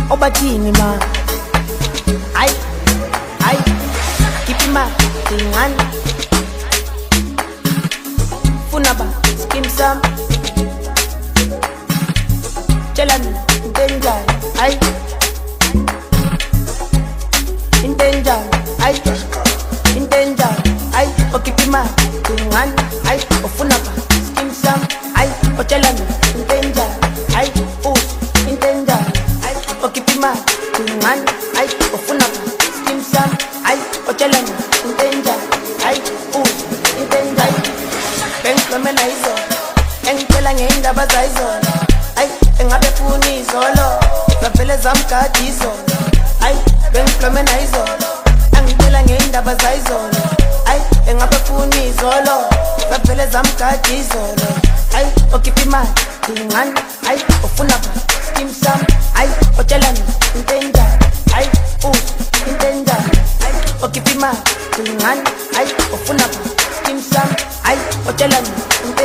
obathini ma ay ay keep ma ingani funa ba skim sam chelani intenjani ay intenjani ay intenjani ay keep ma ingani ay ofuna ba skim sam ay ochelani intenjani ay intenjani ay keep ma ingani ay ofuna ba skim sam ay ochelani intenjani ay intenjani bengiqomela izolo engicela ngeindaba zayizolo ay engabe funi izolo zavele zamgada izolo ay bengiqomela izolo engicela ngeindaba zayizolo ay engabe funi izolo zavele zamgada izolo ay okhipha imali ingani ay ufuna ba skim sam ay otshelani into enjani ay into enjani ay okhipha imali ingani ay ufuna ba skim sam ay otshelani